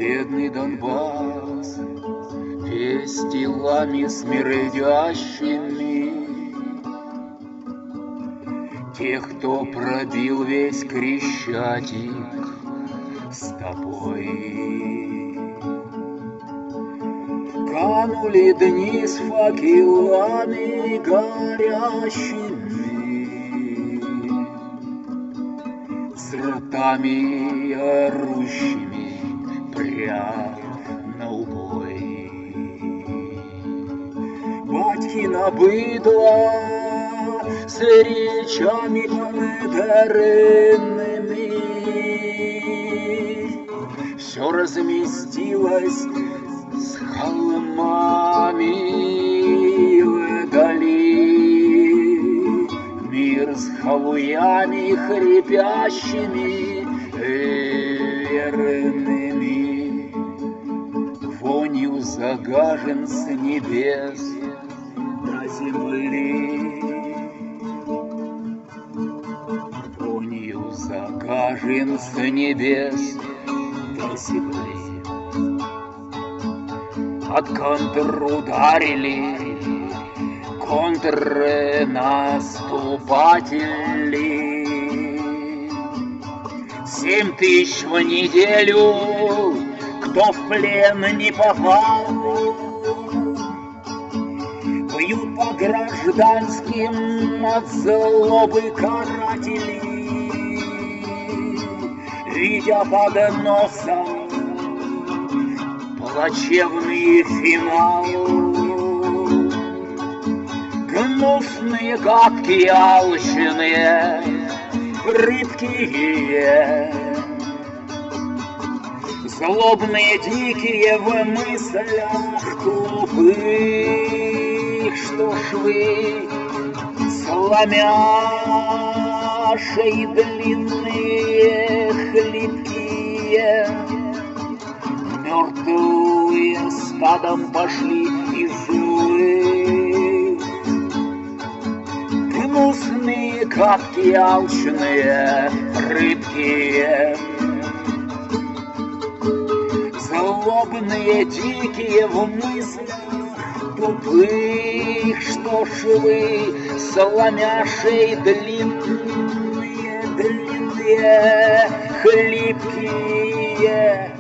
Бедный Донбасс, весь телами смердящими, тех, кто пробил весь Крещатик с тобой. Канули дни с факелами горящими, с ртами орущими прямо убой. Батькина быдло с речами модернными все разместилось с холмами вдали. Мир с халуями хрипящими верными, вонью загажен с небес до земли. Вонью загажен с небес до земли. От контрударили контрнаступатели. 7000 в неделю, кто в плен не попал, бьют по гражданским от злобы каратели, видя под носом плачевный финал. Гнусные, гадкие, алчные, прыткие, злобные, дикие в мыслях тупых, что ж вы, сломя шеи длинные, хлипкие, мертвые стадом пошли из злых. Гнусные, гадкие, алчные, прыткие, злобные, дикие в мыслях тупых, что ж вы, сломя шеи длинные, хлипкие,